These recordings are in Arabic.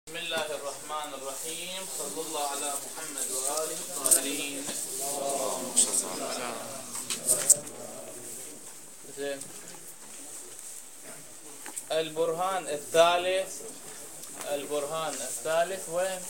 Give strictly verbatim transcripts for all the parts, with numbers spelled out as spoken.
بسم الله الرحمن الرحيم. صلى الله على محمد وآله الطاهرين. زين. البرهان الثالث البرهان الثالث وين؟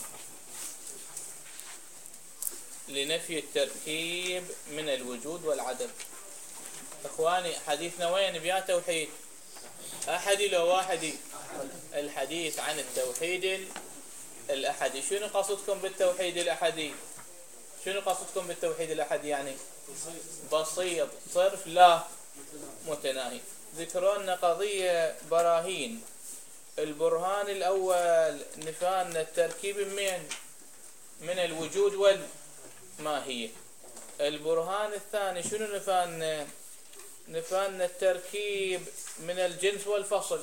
لنفي التركيب من الوجود والعدم. اخواني حديثنا وين؟ بيا توحيد احدي لو واحدي. الحديث عن التوحيد الأحدي. شنو قصدكم بالتوحيد الأحدي؟ شنو قصدكم بالتوحيد الأحدي؟ يعني بسيط صرف لا متناهي. ذكرنا قضية براهين. البرهان الأول نفانا التركيب من من الوجود والماهية. البرهان الثاني شنو نفانا؟ نفانا التركيب من الجنس والفصل.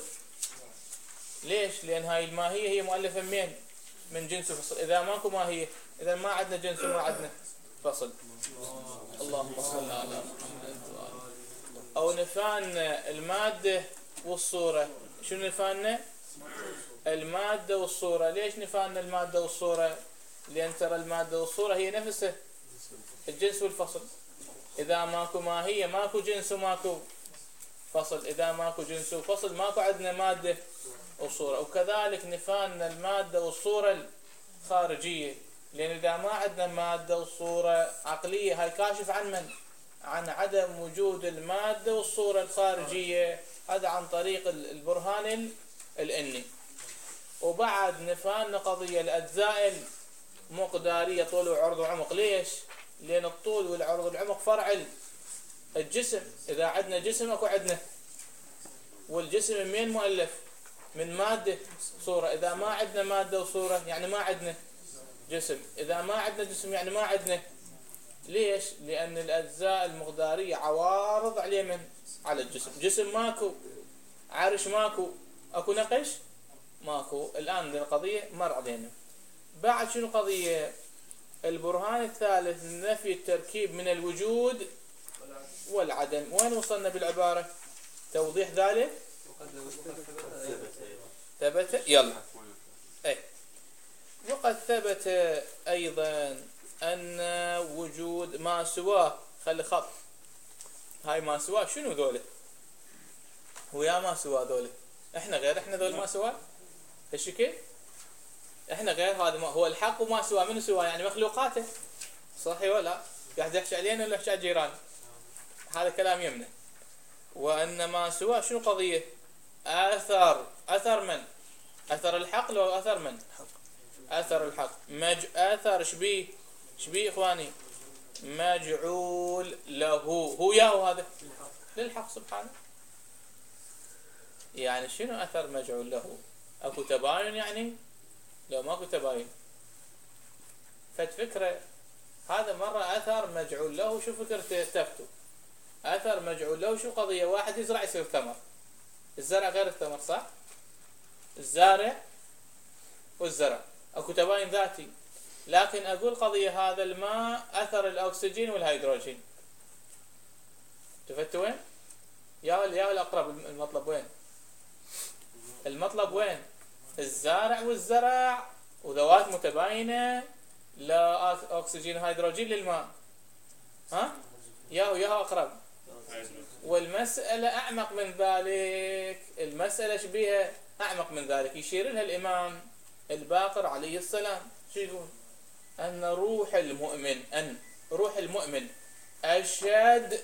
ليش؟ لأن هاي الماهية هي مؤلفة من من جنس وفصل. إذا ماكو ماهية إذا ما عندنا جنس وما عندنا فصل. اللهم صل على محمد. أو نفانا المادة والصورة. شنو نفانا؟ المادة والصورة. ليش نفانا المادة والصورة؟ لأن ترى المادة والصورة هي نفسها الجنس والفصل. إذا ماكو ماهية ماكو جنس وماكو فصل. إذا ماكو جنس وفصل ماكو عندنا مادة والصورة. وكذلك نفانا المادة والصورة الخارجية. لأن إذا ما عندنا مادة والصورة عقلية هاي كاشف عن من؟ عن عدم وجود المادة والصورة الخارجية. هذا عن طريق البرهان الإني. وبعد نفانا قضية الأجزاء المقدارية طول وعرض وعمق. ليش؟ لأن الطول والعرض والعمق فرع الجسم. إذا عندنا جسم أكو عندنا. والجسم من مين مؤلف؟ من مادة صورة. إذا ما عندنا مادة وصورة يعني ما عندنا جسم. إذا ما عندنا جسم يعني ما عندنا. ليش؟ لأن الأجزاء المقدارية عوارض عليه من على الجسم. جسم ماكو، عرش ماكو، أكو نقش ماكو. الآن القضية مر علينا. بعد شنو قضية؟ البرهان الثالث نفي التركيب من الوجود والعدم. وين وصلنا بالعبارة؟ توضيح ذلك ثبت. يلا اي وقد ثبت ايضا ان وجود ما سواه. خلي خط. هاي ما سواه شنو ذوله؟ ويا ما سواه ذوله. احنا غير احنا ذول ما سواه هالشكل. احنا غير. هذا هو الحق وما سواه. من سواه؟ يعني مخلوقاته. صحيح ولا؟ قاعد يحكي علينا ولا يحكي على جيران؟ هذا كلام يمنع. وان ما سواه شنو قضيه؟ اثر. اثر من؟ اثر الحق لو اثر من؟ اثر الحق. مج اثر شبيه شبيه اخواني؟ مجعول له. هو ياهو هذا للحق سبحانه. يعني شنو اثر مجعول له؟ اكو تباين يعني؟ لو ماكو تباين فد فكره. هذا مره اثر مجعول له. شو فكرته تفتو؟ اثر مجعول له شو قضيه؟ واحد يزرع يصير ثمر. الزرع غير الثمر صح؟ الزارع والزرع اكو تباين ذاتي. لكن اقول قضيه هذا الماء اثر الاكسجين والهيدروجين. تفتوا وين؟ يا يا الاقرب المطلب وين؟ المطلب وين؟ الزارع والزرع وذوات متباينه لا اكسجين وهيدروجين للماء. ها؟ ياهو ياهو اقرب. والمسألة أعمق من ذلك. المسألة شبيها أعمق من ذلك. يشير لها الإمام الباقر عليه السلام. شو يقول؟ أن روح المؤمن أن روح المؤمن أشد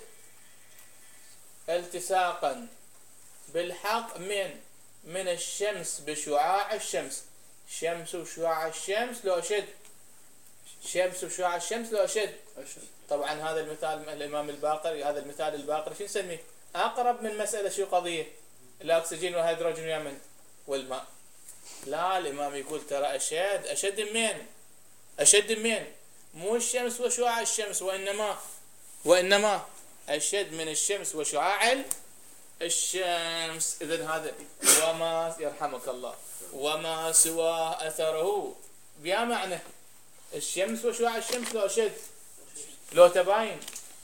التصاقا بالحق من من الشمس بشعاع الشمس. شمس وشعاع الشمس لو أشد. شمس وشعاع الشمس لو أشد. طبعا هذا المثال الإمام الباقر. هذا المثال الباقر شو نسميه؟ أقرب من مسألة شو قضية؟ الأكسجين والهيدروجين واليمن والماء. لا الإمام يقول ترى أشد. أشد من؟ أشد من؟ مو الشمس وشعاع الشمس وإنما وإنما أشد من الشمس وشعاع الشمس. إذن هذا وما يرحمك الله وما سواه أثره بيا معنى الشمس وشعاع الشمس لو أشد لو تباين.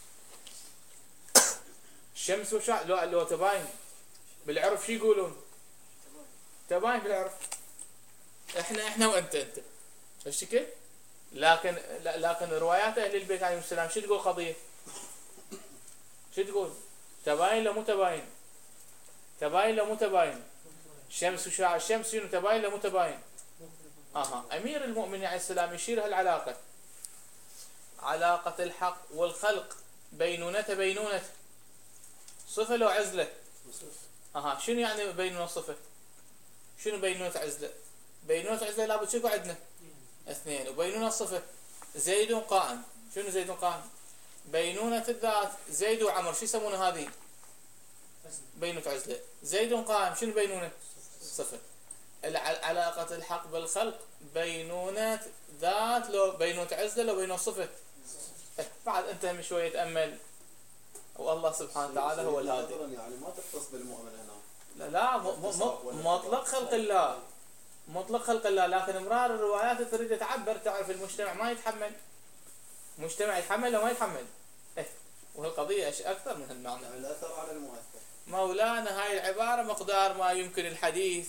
الشمس وشعاع لو لو تباين بالعرف شو يقولون؟ تباين بالعرف. احنا احنا وانت انت هالشكل. لكن لكن روايات اهل البيت عليهم السلام شو تقول قضيه؟ شو تقول؟ تباين لو مو تباين؟ تباين لو مو تباين؟ شمس وشعاع الشمس شنو تباين لو مو تباين؟ اها امير المؤمنين عليه السلام يشير هالعلاقه، علاقه الحق والخلق بينونة بينونة صفه لو عزله. اها شنو يعني بينونة صفه؟ شنو بينونة عزله؟ بينونة عزله لابد شكو عندنا؟ اثنين. وبينونة صفه زيد قائم. شنو زيد قائم؟ بينونة الذات زيد وعمر شو يسمونه هذه؟ بينونة عزله. زيد قائم شنو بينونة؟ صفه. علاقة الحق بالخلق بينونة ذات لو بينونة عزله لو بينونة صفه. بعد انت هم شويه تامل والله سبحانه وتعالى هو الهادي. يعني ما تختص بالمؤمن هنا. لا لا مطلق خلق الله، مطلق خلق الله، لكن امرار الروايات تريد تعبر تعرف المجتمع ما يتحمل. مجتمع يتحمل لو ما يتحمل. إيه وهالقضيه اكثر من هالمعنى. يعني الاثر على المؤثر. مولانا هاي العباره مقدار ما يمكن الحديث.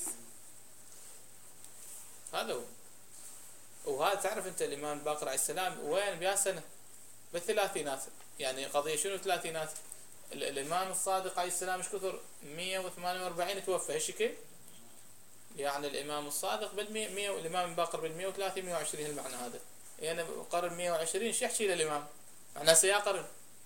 هذا هو. وهذا تعرف انت الامام الباقر عليه السلام وين بيا سنه؟ بالثلاثينات. يعني قضيه شنو ثلاثينات؟ الامام الصادق عليه السلام ايش كثر؟ مئة وثمانية وأربعين توفى هالشكل. يعني الامام الصادق بالمئة مئة والامام الباقر بالمئة وثلاثين مئة وعشرين المعنى هذا. يعني قرن مئة وعشرين ايش يحكي للامام؟ معناه سيا قرن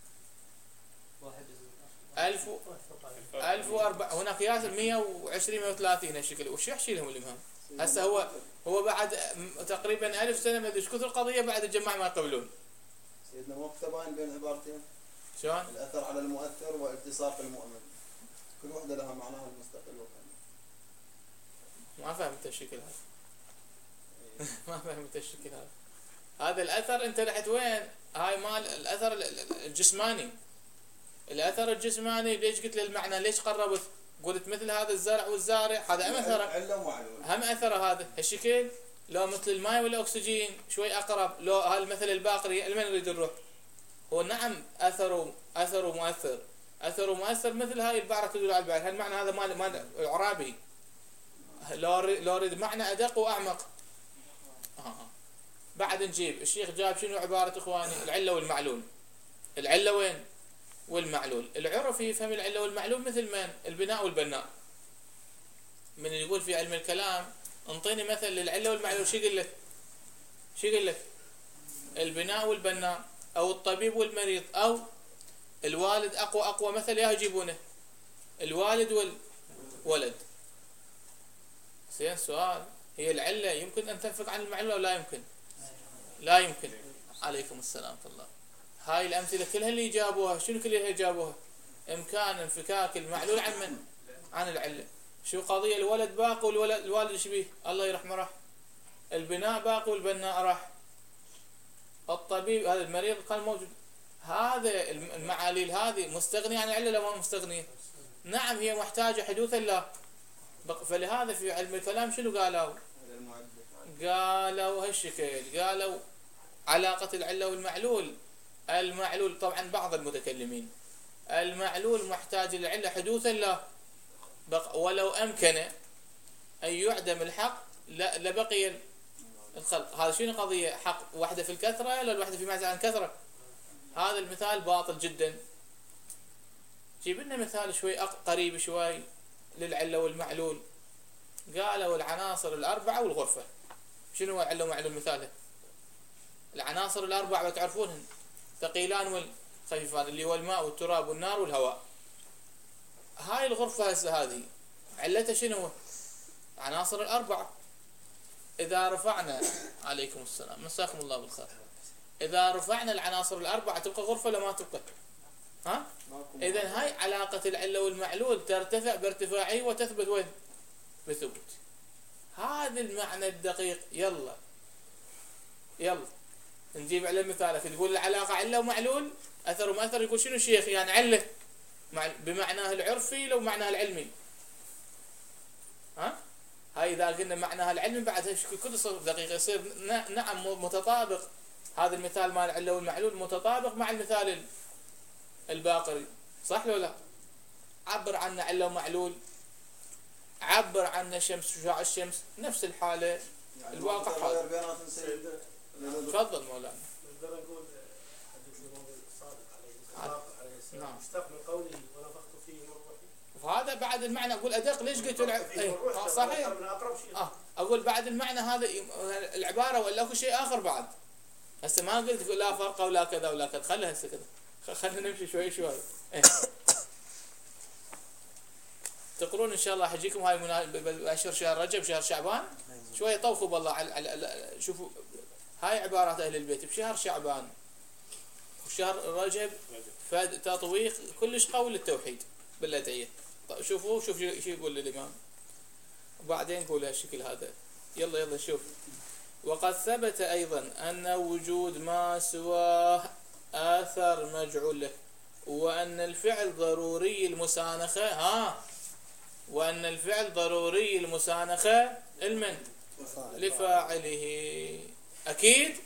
ألف و... ألف وأربعة هناك ياسر مئة وعشرين مئة وثلاثين هالشكل. وش يحكي لهم الامام؟ هسه هو هو بعد تقريبا ألف سنه ما ادري ايش كثر قضيه بعد الجماعه ما يقبلون. سيدنا مو متباين بين عبارتين؟ شلون؟ الاثر على المؤثر والتصاق المؤمن كل وحده لها معناها المستقل وكامل. ما فهمت الشكل هذا. ما فهمت الشكل هذا. هذا الاثر انت رحت وين؟ هاي مال الاثر الجسماني. الاثر الجسماني ليش قلت للمعنى؟ ليش قربت؟ قلت مثل هذا الزرع والزارع هذا هم اثره. هم اثره هذا هالشكل. لو مثل الماء والاكسجين شوي اقرب. لو هالمثل الباقري لمن يريد نروح؟ هو نعم اثره اثره مؤثر. اثره مؤثر مثل هاي البعره تدل على البعره. هالمعنى هذا مال مال العرابي. لو لو اريد معنى ادق واعمق. آه. بعد نجيب الشيخ جاب شنو عباره اخواني؟ العله والمعلول. العله وين؟ والمعلول. العرف يفهم العله والمعلول مثل من؟ البناء والبناء. من اللي يقول في علم الكلام انطيني مثل للعله والمعلول شو يقول لك؟ شو يقول لك؟ البناء والبناء او الطبيب والمريض او الوالد. اقوى اقوى مثل يا يجيبونه الوالد والولد. زين سؤال، هي العله يمكن ان تنفك عن المعلول او لا يمكن؟ لا يمكن. عليكم السلام ورحمه الله. هاي الامثله كلها اللي جابوها شنو كلها جابوها؟ امكان انفكاك المعلول عن من؟ عن العله. شو قضيه؟ الولد باقي والولد الوالد ايش بيه؟ الله يرحمه راح. البناء باقي والبناء راح. الطبيب هذا المريض كان موجود. هذا المعاليل هذه مستغنيه عن العله ولا ما مستغنيه؟ نعم هي محتاجه حدوث الله. فلهذا في علم الكلام شنو قالوا؟ قالوا هالشكل. قالوا علاقه العله والمعلول. المعلول طبعا بعض المتكلمين المعلول محتاج للعله حدوث الله. ولو امكن ان يعدم الحق لبقي الخلق. هذا شنو قضيه؟ حق واحده في الكثره ولا الوحده في معزل عن كثره؟ هذا المثال باطل جدا. جيب لنا مثال شوي قريب شوي للعله والمعلول. قالوا العناصر الاربعه والغرفه. شنو هو العله والمعلول مثاله؟ العناصر الاربعه بتعرفونهن ثقيلان والخفيفان اللي هو الماء والتراب والنار والهواء. هاي الغرفه هسه هذه علتها شنو؟ عناصر الاربعه. اذا رفعنا عليكم السلام مساكم الله بالخير. اذا رفعنا العناصر الاربعه تبقى غرفه ولا ما تبقى؟ ها؟ اذا هاي علاقه العله والمعلول ترتفع بارتفاعه وتثبت وين؟ بثبوت. هذا المعنى الدقيق. يلا يلا نجيب على مثال. تقول العلاقه عله ومعلول اثر ومأثر. يقول شنو الشيخ؟ يعني عله بمعناه العرفي لو معناه العلمي. ها؟ هاي اذا قلنا معناها العلمي بعد كل صوت دقيقه يصير نعم متطابق. هذا المثال مال العله والمعلول متطابق مع المثال الباقري. صح ولا لا؟ عبر عنه عله ومعلول. عبر عنه شمس وشعاع الشمس نفس الحاله. يعني الواقع ما تتغير هذا. بيانات نسيب. تفضل مولانا. نقدر نقول حديث الإمام الصادق عليه نعم. السلام نعم. مشتق من قوله ونفخت فيه من روحي. وهذا بعد المعنى اقول ادق ليش قلت الع... اي آه صحيح. من أقرب شيء. اه اقول بعد المعنى هذا العباره ولا اكو شيء اخر بعد. هسه ما قلت تقول لا فرق ولا كذا ولا كذا، خليها هسه كذا، خلينا نمشي شوي شوي. إيه. تقرون ان شاء الله حجيكم هاي باشهر شهر رجب شهر شعبان شويه طوفوا بالله على, على شوفوا هاي عبارات اهل البيت بشهر شعبان وشهر رجب فتطويق كلش قوي للتوحيد بالادعيه. طيب شوفوا شوف شو يقول الامام وبعدين نقول هالشكل هذا. يلا يلا شوف. وقد ثبت ايضا ان وجود ما سواه اثر مجعول له، وان الفعل ضروري المسانخه ها وأن الفعل ضروري المسانخة المن لفاعله. أكيد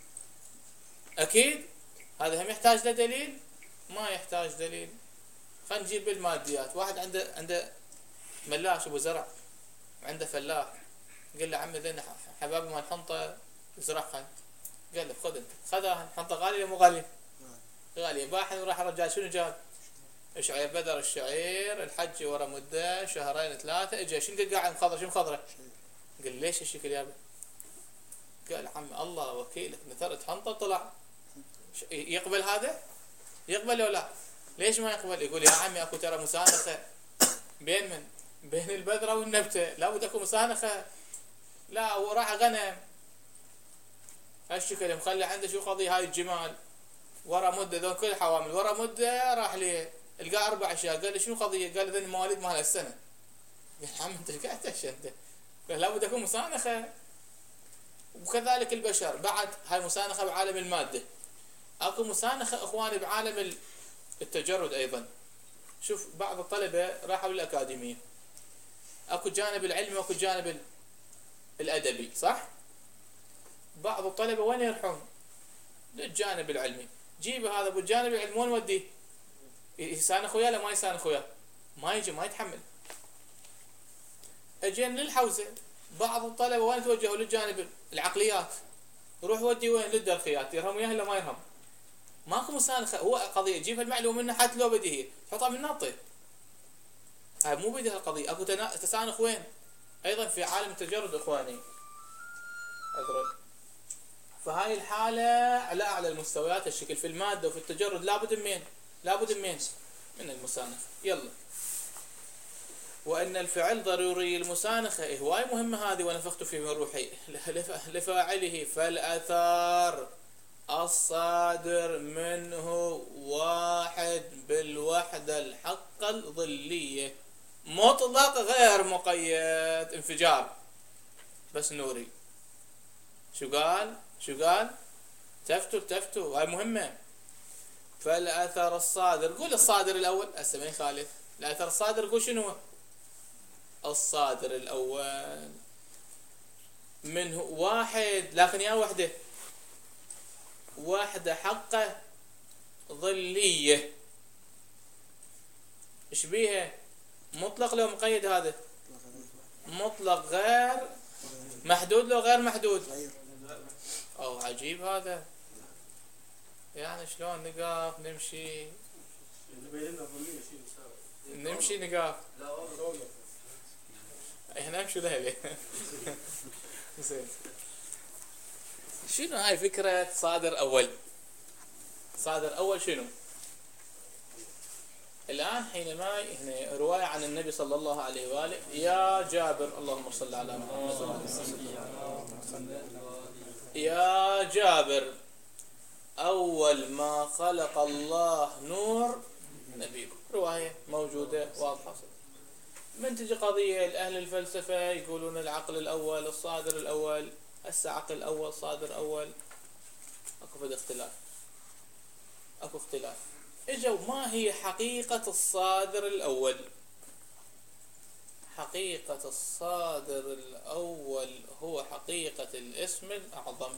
أكيد هذا هم يحتاج لدليل؟ ما يحتاج دليل. خلينا نجيب بالماديات. واحد عنده عنده ملاش أبو زرع عنده فلاح، قال له عمي ذن حبابي مال حنطة زرعها، قال له خذ انت. خذها حنطة غالية مو غالية؟ غالية. باحث وراح رجال شنو جاب؟ شعير بدر الشعير الحج ورا مده شهرين ثلاثه اجى شنو قاعد مخضره شنو مخضره؟ قال ليش الشكل يابا؟ قال عم الله وكيلك نثرت حنطه طلع. يقبل هذا؟ يقبل ولا لا؟ ليش ما يقبل؟ يقول يا عمي اكو ترى مسانخه بين من؟ بين البذره والنبته، لابد اكو مسانخه. لا وراح غنم هالشكل مخلي عنده شو قضيه هاي الجمال ورا مده ذول كل حوامل ورا مده راح ليه القى اربع اشياء. قال لي شنو قضيه؟ قال لي ذني مواليد مال هالسنه. قال عم انت قاعد تحشى انت. قال لابد اكون مسانخه. وكذلك البشر بعد هاي مسانخه بعالم الماده. اكو مسانخه اخواني بعالم التجرد ايضا. شوف بعض الطلبه راحوا للاكاديميه، اكو جانب العلمي واكو جانب الادبي صح؟ بعض الطلبه وين يروحون؟ للجانب العلمي. جيب هذا بالجانب العلمي وين وديه؟ يسانخ وياه لا ما يسانخ وياه؟ ما يجي ما يتحمل. اجينا للحوزه بعض الطلبه وين توجهوا؟ للجانب العقليات. روح ودي وين؟ للدرخيات. يرهم وياه ولا ما يرهم؟ ماكو مسانخه. هو قضيه جيب المعلومه منها حتى لو بديهيه حطها من ناطه. هاي مو بديها القضيه. اكو تسانخ وين؟ ايضا في عالم التجرد اخواني. أدري. فهاي الحاله على اعلى المستويات الشكل في الماده وفي التجرد لابد من لابد من من المسانخه. يلا. وأن الفعل ضروري المسانخة. إيه هواي مهمة هذه. ونفخت فيه من روحي لفاعله فالأثار الصادر منه واحد بالوحدة الحقة الظلية مطلق غير مقيد. انفجار بس نوري. شو قال؟ شو قال؟ تفتوا تفتوا هاي مهمة. فالأثر الصادر. قول الصادر الأول هسه ما يخالف. الأثر الصادر قول شنو؟ الصادر الأول منه واحد لكن يا وحدة واحدة حقة ظلية. ايش بيها؟ مطلق لو مقيد؟ هذا مطلق غير محدود لو غير محدود. أو عجيب هذا. يعني شلون نقاف نمشي نمشي نقاف احنا نمشي لهلي. زين. شنو هاي فكرة صادر أول؟ صادر أول شنو؟ الآن حينما هنا رواية عن النبي صلى الله عليه وآله يا جابر اللهم صل على محمد يا جابر أول ما خلق الله نور نبيكم. رواية موجودة واضحة. من تجي قضية لأهل الفلسفة يقولون العقل الأول الصادر الأول. هسه عقل أول صادر أول أكو فد اختلاف. أكو اختلاف. إجوا ما هي حقيقة الصادر الأول؟ حقيقة الصادر الأول هو حقيقة الاسم الأعظم.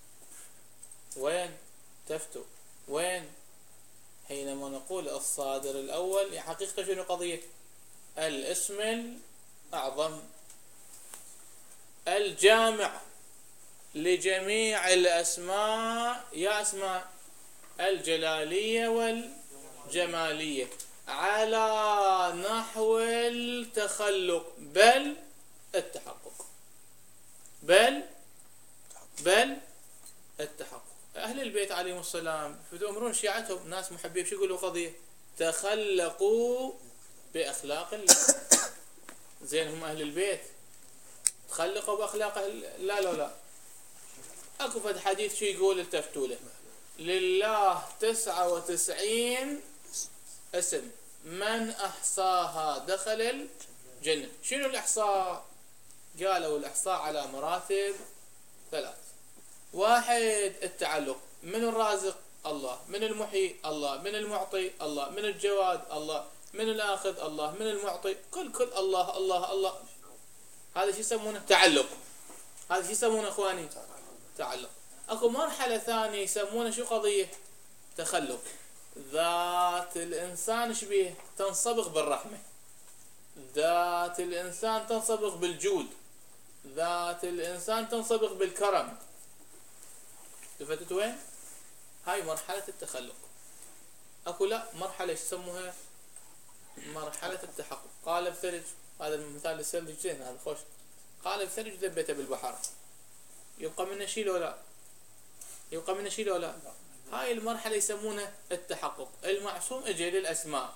وين؟ تفتوا وين؟ حينما نقول الصادر الأول حقيقة شنو قضية؟ الاسم الأعظم. الجامع لجميع الأسماء يا أسماء الجلالية والجمالية على نحو التخلق بل التحقق بل بل التحقق. أهل البيت عليهم السلام فتأمرون شيعتهم ناس محبين شو يقولوا قضية تخلقوا بأخلاق الله. زين هم أهل البيت تخلقوا بأخلاق لا لا لا أكو فد حديث شو يقول التفتوا له لله تسعة وتسعين اسم من أحصاها دخل الجنة. شنو الإحصاء؟ قالوا الإحصاء على مراتب ثلاث. واحد التعلق من الرازق الله من المحيي الله من المعطي الله من الجواد الله من الآخذ الله من المعطي كل كل الله الله الله. هذا شو يسمونه تعلق. هذا شو يسمونه اخواني تعلق. اكو مرحلة ثانية يسمونه شو قضية تخلق. ذات الانسان شبيه تنصبغ بالرحمة ذات الانسان تنصبغ بالجود ذات الانسان تنصبغ بالكرم. لفتت وين؟ هاي مرحلة التخلق. اكو لا مرحلة يسموها مرحلة التحقق. قال بثلج هذا المثال السلج زين هذا خوش. قال بثلج ذبته بالبحر يبقى منه شيء لو لا يبقى منه شيء لو لا. هاي المرحلة يسمونها التحقق. المعصوم اجى للأسماء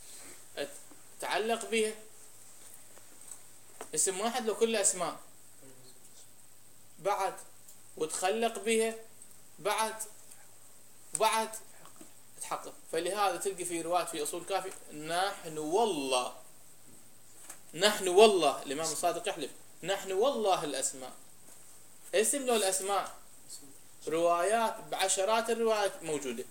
تعلق بها اسم واحد لو كل أسماء بعد وتخلق بها بعد بعد تحقق. فلهذا تلقي في روايات في أصول كافي نحن والله نحن والله الإمام الصادق يحلف نحن والله الأسماء. اسم له الأسماء روايات بعشرات الروايات موجودة.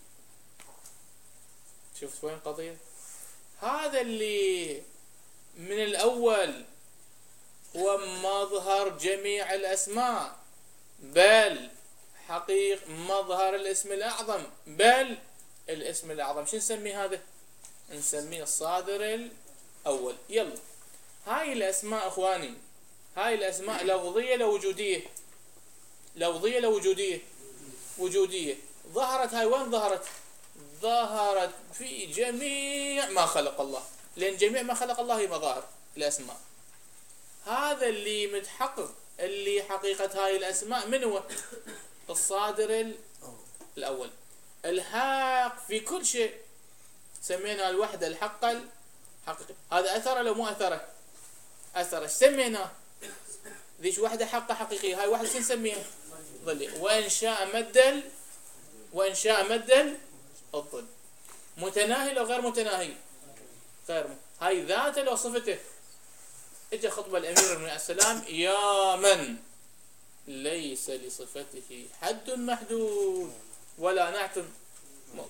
شفت وين قضية؟ هذا اللي من الأول هو مظهر جميع الأسماء بل حقيق مظهر الاسم الأعظم بل الاسم الأعظم. شو نسميه هذا؟ نسميه الصادر الأول. يلا هاي الأسماء أخواني هاي الأسماء لفظية لو وجودية لفظية لو وجودية وجودية. ظهرت هاي وين ظهرت؟ ظهرت في جميع ما خلق الله لأن جميع ما خلق الله هي مظاهر الأسماء. هذا اللي متحقق اللي حقيقة هاي الأسماء من هو؟ الصادر الأول الحاق في كل شيء. سمينا الوحدة الحق الحقيقي. هذا أثر لو مو أثره؟ أثر. ايش سميناه؟ ذيش وحدة حق حقيقية. هاي وحدة شو نسميها؟ ظلية. وإن شاء مدل وإن شاء مدل الظل. متناهي لو غير متناهي؟ غير م... هاي ذاته لو صفته. اجى خطبة الأمير بن السلام يا من ليس لصفته حد محدود ولا نعت موجود.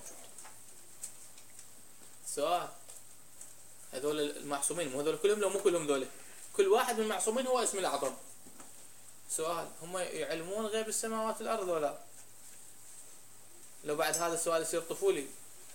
سؤال هذول المعصومين مو هذول كلهم لو مو كلهم ذولا كل واحد من المعصومين هو اسم الأعظم. سؤال هم يعلمون غيب السماوات والأرض ولا؟ لو بعد هذا السؤال يصير طفولي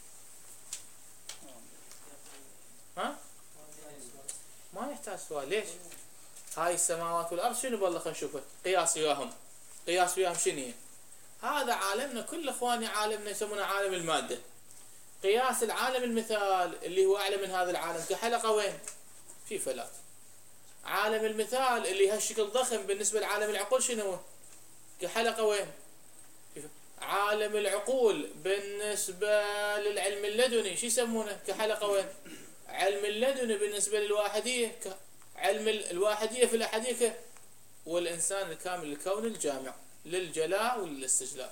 ها؟ ما يحتاج سؤال. ليش؟ هاي السماوات والأرض شنو بالله خلينا نشوفه قياس وياهم قياس وياهم شنو؟ هذا عالمنا كل اخواني عالمنا يسمونه عالم المادة. قياس العالم المثال اللي هو أعلى من هذا العالم كحلقة وين؟ في فلات. عالم المثال اللي هالشكل ضخم بالنسبة لعالم العقول شنو هو؟ كحلقة وين؟ عالم العقول بالنسبة للعلم اللدني شو يسمونه؟ كحلقة وين؟ علم اللدني بالنسبة للواحدية علم الواحدية في الأحدية. والإنسان الكامل الكون الجامع للجلاء وللاستجلاء.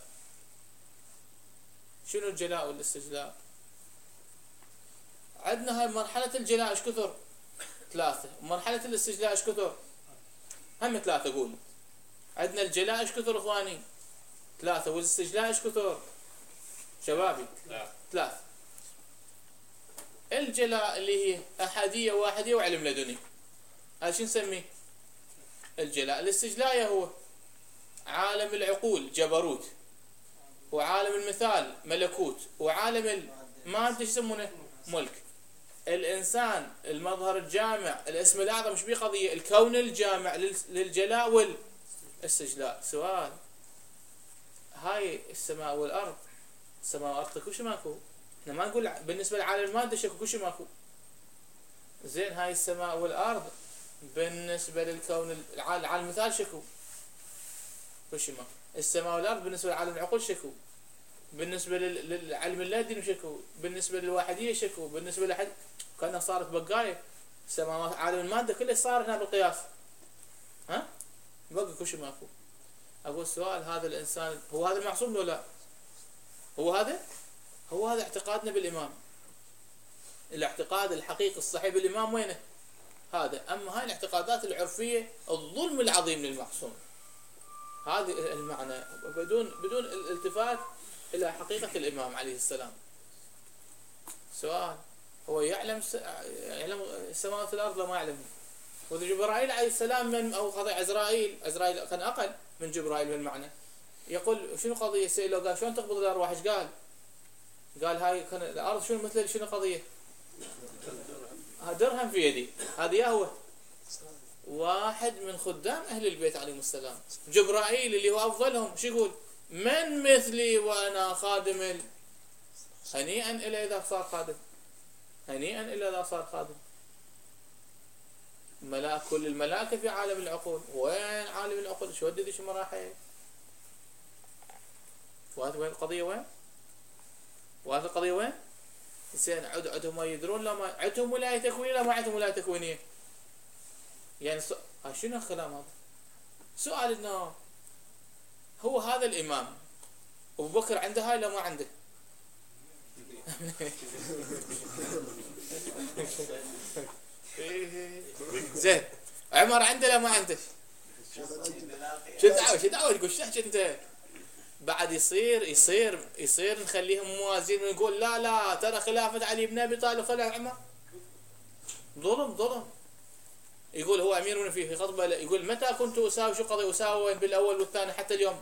شنو الجلاء والاستجلاء؟ عندنا هاي مرحلة الجلاء ايش كثر؟ ثلاثة. ومرحلة الاستجلاء ايش كثر؟ هم ثلاثة. قول عندنا الجلاء ايش كثر اخواني؟ ثلاثة. والاستجلاء ايش كثر؟ شبابي ثلاثة. الجلاء اللي هي أحدية واحدية وعلم لدني هذا شو نسميه؟ الجلاء. الاستجلاء هو عالم العقول جبروت وعالم المثال ملكوت وعالم المادة شو يسمونه؟ ملك. الإنسان المظهر الجامع الاسم الأعظم مش بيه قضية الكون الجامع للجلاء والاستجلاء. سؤال، هاي السماء والأرض، السماء والأرض كل شيء ماكو، احنا ما نقول بالنسبة لعالم المادة شكو كل شيء ماكو. زين هاي السماء والأرض بالنسبة للكون العالم المثال شكو كل شيء ماكو. السماء والأرض بالنسبة لعالم العقول شكو، بالنسبة للعلم اللادين شكو، بالنسبة للواحدية شكو، بالنسبة لحد كأنها صارت بقاية. السماوات عالم المادة كله صار هنا بالقياس، ها بقى كل شيء ماكو. أقول السؤال، هذا الإنسان هو هذا المعصوم ولا لا؟ هو هذا هو هذا اعتقادنا بالإمام، الاعتقاد الحقيقي الصحيح بالإمام وينه؟ هذا. أما هاي الاعتقادات العرفية الظلم العظيم للمعصوم، هذه المعنى بدون بدون الالتفات إلى حقيقة الإمام عليه السلام. سؤال، هو يعلم يعلم السماوات والأرض ولا ما يعلم؟ وإذا جبرائيل عليه السلام من أو قضية عزرائيل عزرائيل كان أقل من جبرائيل بالمعنى، يقول شنو قضية؟ سئله قال شلون تقبض الأرواح؟ ايش قال؟ قال هاي كان الأرض شنو مثل شنو قضية؟ درهم في يدي. هذا يا هو واحد من خدام أهل البيت عليهم السلام. جبرائيل اللي هو أفضلهم شو يقول؟ من مثلي وأنا خادم، هنيئا إلى إذا صار خادم، هنيئا إلى إذا صار خادم. ملاك كل الملائكة في عالم العقول، وين عالم العقول؟ شو ودي شو مراحل؟ وهذه وين القضية؟ وين؟ وهذه القضية وين؟ زين عد عدهم ما يدرون لا ما عدهم ولاية تكوينية لا ما عدهم ولاية تكوينية. يعني سو... شنو الكلام هذا؟ سؤال إنه هو هذا الإمام أبو بكر عنده هاي لا ما عنده؟ زين عمر عنده لا ما عنده؟ شو دعوة شو دعوة تقول شو انت؟ بعد يصير يصير يصير نخليهم موازين ونقول لا لا ترى خلافة علي بن ابي طالب خلافة عمر ظلم ظلم. يقول هو امير من فيه في خطبه يقول متى كنت اساوي شو قضي اساوي بالاول والثاني حتى اليوم.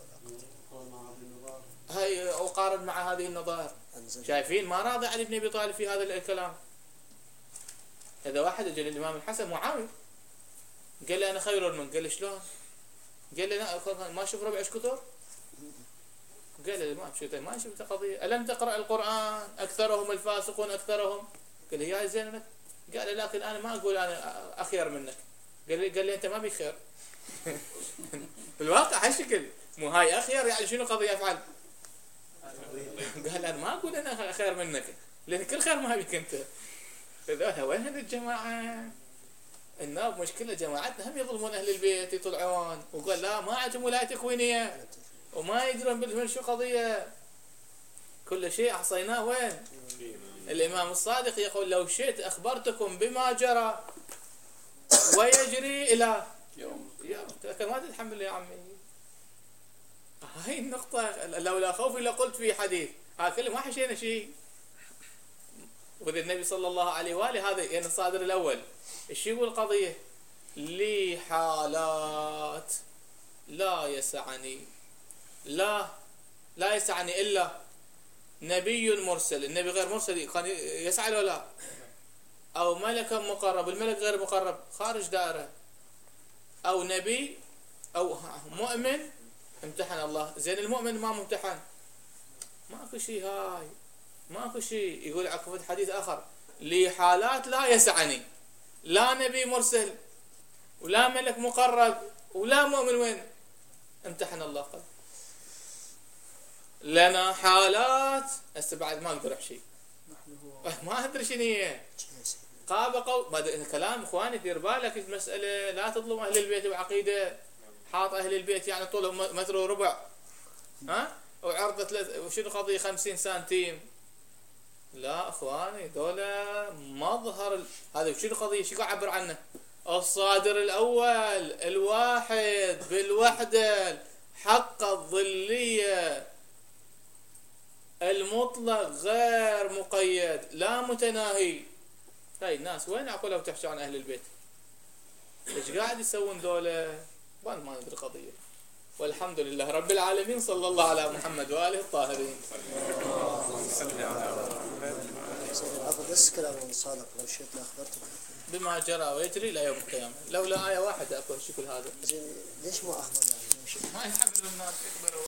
هاي اقارن مع هذه النظائر. شايفين ما راضي علي بن ابي طالب في هذا الكلام. هذا واحد اجى للامام الحسن معاويه قال لي انا خير من، قال لي شلون؟ قال لي ما اشوف ربع ايش كثر؟ قال لي ما شفت ما شفت قضيه الم تقرا القران اكثرهم الفاسقون اكثرهم؟ قال لي يا زين. قال لي لكن انا ما اقول انا اخير منك. قال لي قال لي انت ما بي خير. بالواقع هالشكل مو هاي اخير يعني شنو قضيه افعل؟ قال انا ما اقول انا خير منك لان كل خير ما بيك انت. هذول وين هذه الجماعه؟ الناب مشكله جماعتنا هم يظلمون اهل البيت يطلعون وقال لا ما عندهم ولايه تكوينيه وما يدرون بالفعل شو قضيه. كل شيء احصيناه وين؟ الامام الصادق يقول لو شئت اخبرتكم بما جرى ويجري الى يوم يوم لكن ما تتحمل يا عمي. هاي النقطه لولا خوفي لقلت في حديث ها كله ما حشينا شيء. وذي النبي صلى الله عليه واله هذا يعني الصادر الاول ايش يقول قضيه؟ لي حالات لا يسعني لا لا يسعني الا نبي مرسل. النبي غير مرسل كان يسعى ولا لا؟ او ملك مقرب، الملك غير مقرب خارج دائره، او نبي او مؤمن امتحن الله. زين المؤمن ما ممتحن ماكو شيء. هاي ماكو شيء. يقول عقب حديث اخر لي حالات لا يسعني لا نبي مرسل ولا ملك مقرب ولا مؤمن وين امتحن الله. قال لنا حالات هسه بعد ما اقدر احكي ما ادري شنو هي. قابقوا كلام اخواني دير بالك المساله لا تظلم اهل البيت بعقيده. حاط اهل البيت يعني طولهم متر وربع ها وعرضه وشنو قضيه خمسين سنتيم. لا اخواني دولة مظهر هذا شنو قضيه شو يعبر عنه؟ الصادر الاول الواحد بالوحده حق الظليه المطلق غير مقيد لا متناهي. هاي الناس وين عقولها وتحكي عن اهل البيت؟ ايش قاعد يسوون دولة؟ ما ندري قضيه. والحمد لله رب العالمين. صلى الله على محمد واله الطاهرين. أخذ بس كلام صادق لو شئت لأخبرتك. بما جرى ويجري إلى يوم القيامة. لولا آية واحدة أكو الشكل هذا. زين ليش ما أخبر يعني؟ ما يحمل الناس يخبروا.